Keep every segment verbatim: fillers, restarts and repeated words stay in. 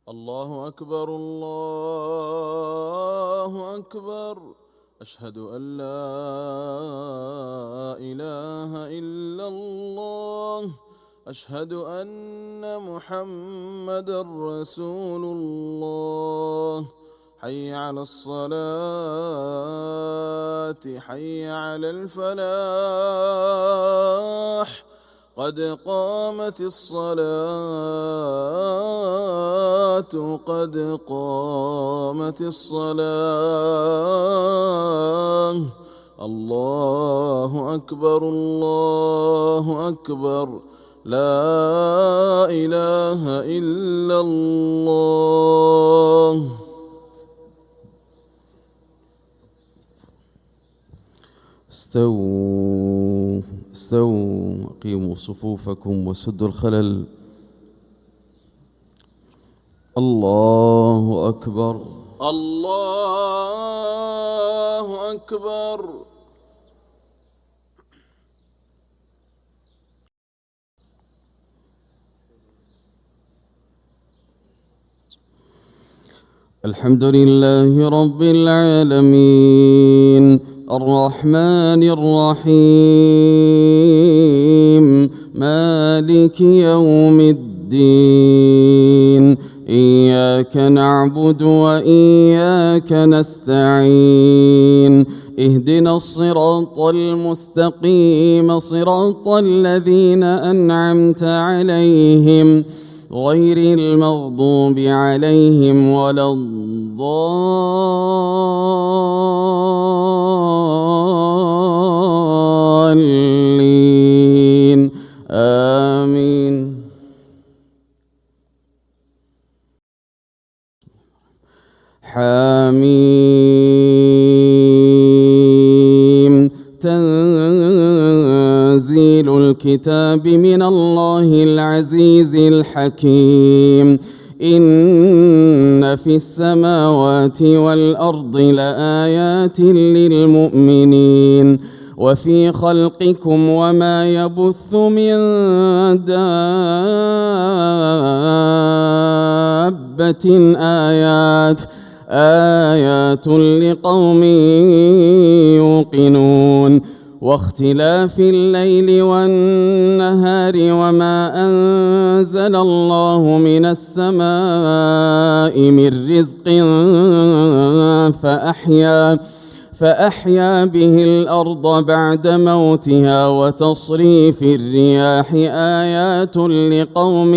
الله أكبر الله أكبر أشهد أن لا إله إلا الله أشهد أن محمدًا رسول الله حي على الصلاة حي على الفلاح قد قامت الصلاة قد قامت الصلاة الله أكبر الله أكبر لا إله إلا الله. استووا استووا أقيموا صفوفكم وسدوا الخلل. الله أكبر الله أكبر. الحمد لله رب العالمين الرحمن الرحيم مالك يوم الدين إياك نعبد وإياك نستعين اهدنا الصراط المستقيم صراط الذين أنعمت عليهم غير المغضوب عليهم ولا الضالين آمين. حميم تنزيل الكتاب من الله العزيز الحكيم إن في السماوات والأرض لآيات للمؤمنين وفي خلقكم وما يبث من دابة آيات آيات لقوم يوقنون واختلاف الليل والنهار وما أنزل الله من السماء من رزق فأحيا فأحيا به الأرض بعد موتها وتصريف الرياح آيات لقوم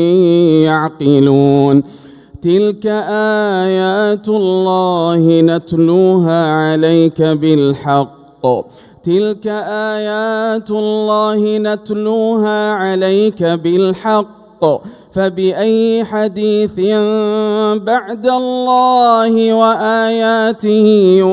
يعقلون تلك آيات الله نتلوها عليك بالحق تلك آيات الله نتلوها عليك بالحق فبأي حديث بعد الله وآياته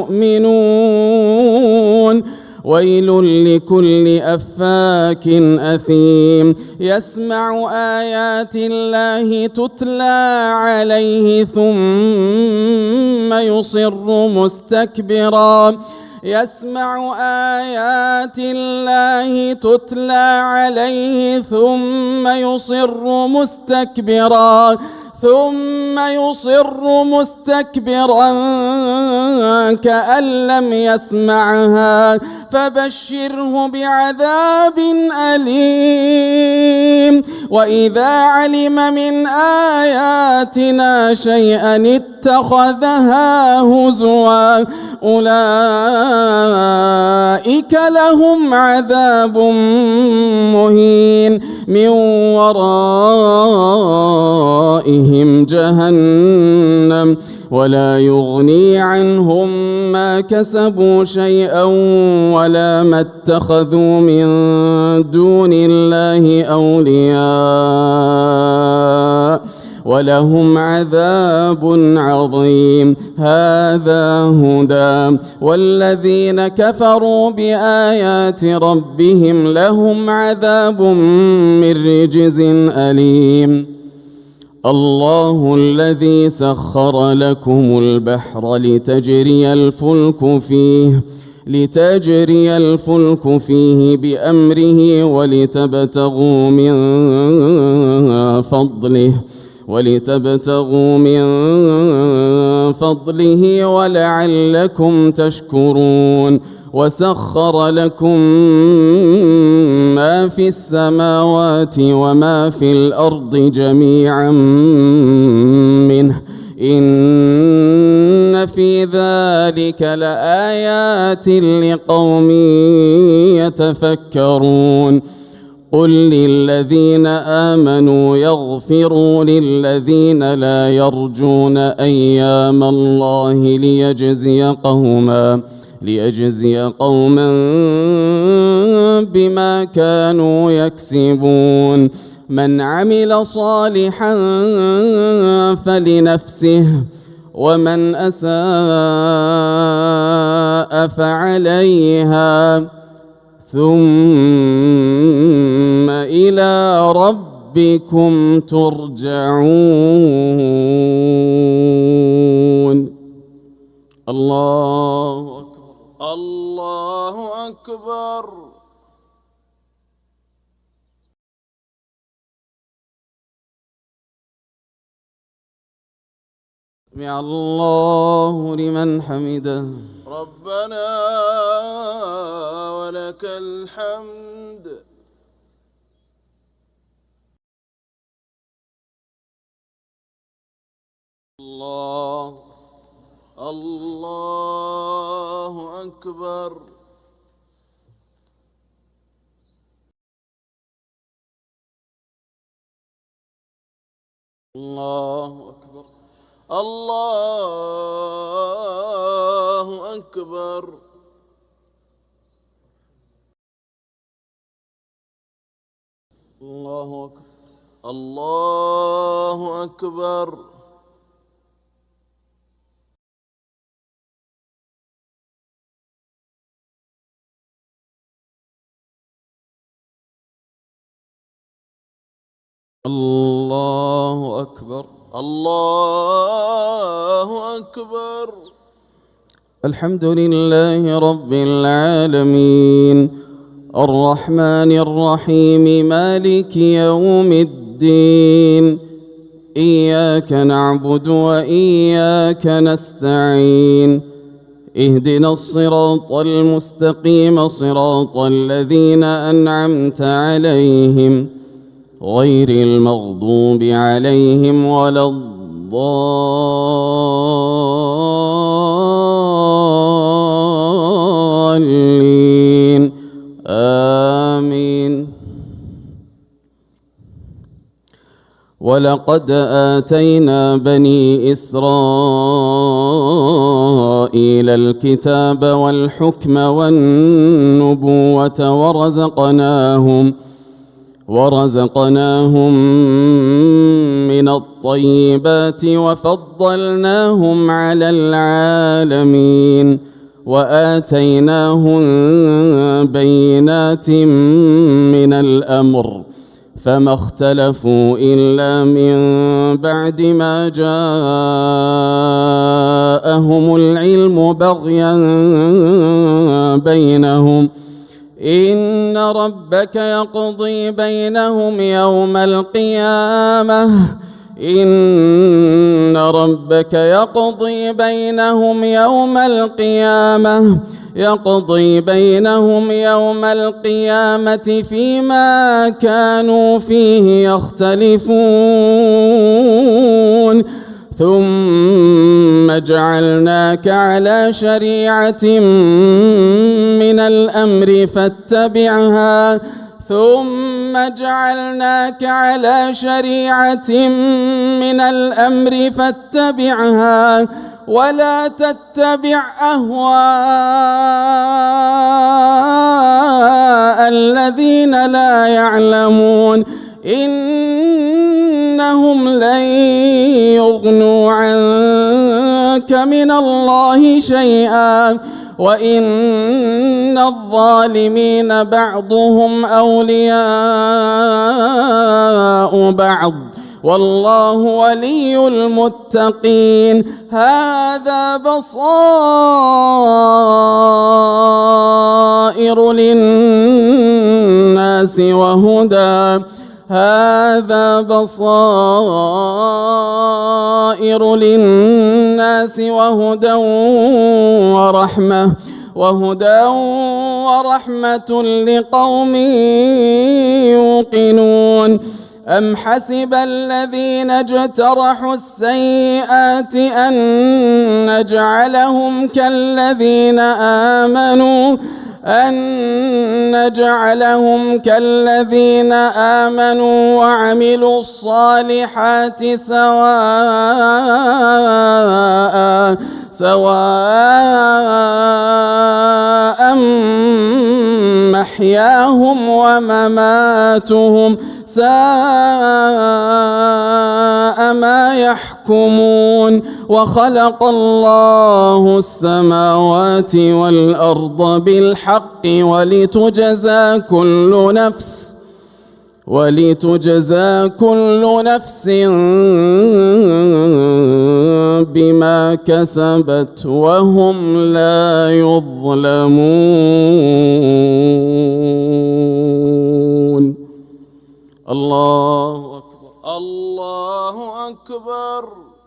يؤمنون ويل لكل أفاك أثيم يسمع آيات الله تتلى عليه ثم يصر مستكبرا يسمع آيات الله تتلى عليه ثم يصر مستكبرا ثم يصر مستكبرا كأن لم يسمعها فبشره بعذاب أليم وإذا علم من آياتنا شيئا اتخذها هزوا أولئك لهم عذاب مهين من ورائهم جهنم ولا يغني عنهم ما كسبوا شيئا ولا ما اتخذوا من دون الله أولياء ولهم عذاب عظيم هذا هدى والذين كفروا بآيات ربهم لهم عذاب من رجز أليم. الله الذي سخر لكم البحر لتجري الفلك فيه لتجري الفلك فيه بأمره ولتبتغوا من فضله ولتبتغوا من فضله ولعلكم تشكرون وسخر لكم ما في السماوات وما في الأرض جميعا منه إن في ذلك لآيات لقوم يتفكرون قل للذين آمنوا يغفروا للذين لا يرجون أيام الله ليجزي قوما ليجزي قوما بما كانوا يكسبون من عمل صالحا فلنفسه ومن أساء فعليها ثم إلى ربكم ترجعون. الله أكبر. الله أكبر. سمع الله لمن حمده. ربنا ولك الحمد. الله الله أكبر. الله أكبر. الله أكبر. الله أكبر. الله أكبر. الله أكبر. الله أكبر. الحمد لله رب العالمين الرحمن الرحيم مالك يوم الدين إياك نعبد وإياك نستعين اهدنا الصراط المستقيم صراط الذين أنعمت عليهم غير المغضوب عليهم ولا الضالين آمين. ولقد آتينا بني إسرائيل الكتاب والحكم والنبوة ورزقناهم ورزقناهم من الطيبات وفضلناهم على العالمين وآتيناهم بينات من الأمر فما اختلفوا إلا من بعد ما جاءهم العلم بغيا بينهم إن ربك يقضي بينهم يوم القيامة إن ربك يقضي بينهم يوم القيامة يقضي بينهم يوم القيامة فيما كانوا فيه يختلفون ثم جعلناك على شريعة من الأمر فاتبعها ثم جعلناك على شريعة من الأمر فاتبعها ولا تتبع أهواء الذين لا يعلمون إنهم لن يغنوا عنك من الله شيئا وإن الظالمين بعضهم أولياء بعض والله ولي المتقين هذا بصائر للناس وهدى هذا بصائر للناس وهدى ورحمة وهدى ورحمة لقوم يوقنون أم حسب الذين اجترحوا السيئات أن نجعلهم كالذين آمنوا أن نجعلهم كالذين آمنوا وعملوا الصالحات سواء سواء محياهم ومماتهم ساء ما يحكمون وخلق الله السماوات والأرض بالحق ولتجزى كل نفس ولتجزى كل نفس بما كسبت وهم لا يظلمون. الله أكبر. الله أكبر.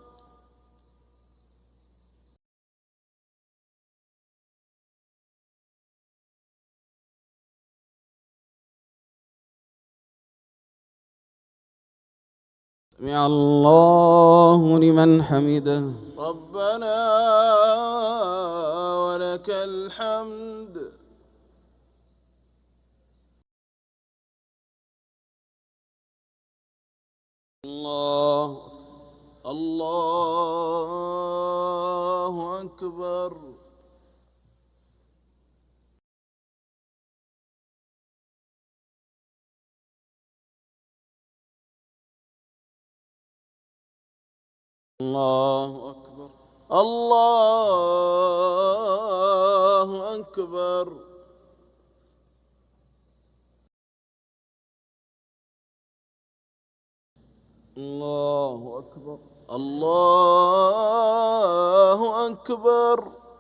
سمع الله لمن حمده. ربنا ولك الحمد. الله الله أكبر. الله أكبر. الله أكبر. الله أكبر. الله أكبر.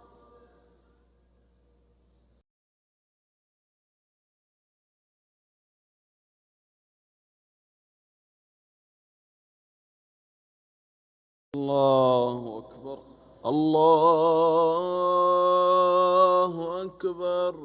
الله أكبر. الله أكبر.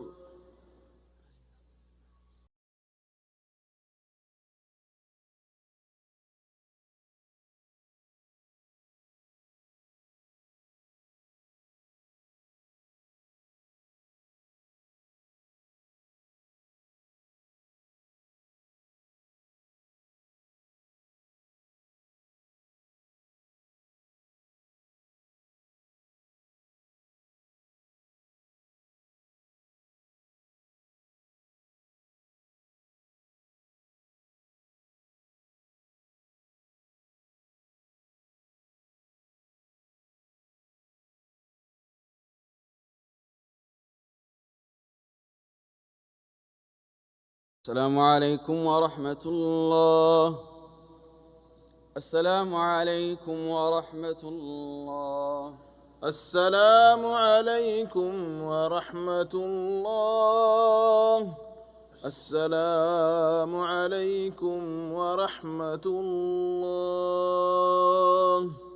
السلام عليكم ورحمة الله. السلام عليكم ورحمة الله. السلام عليكم ورحمة الله. السلام عليكم ورحمة الله.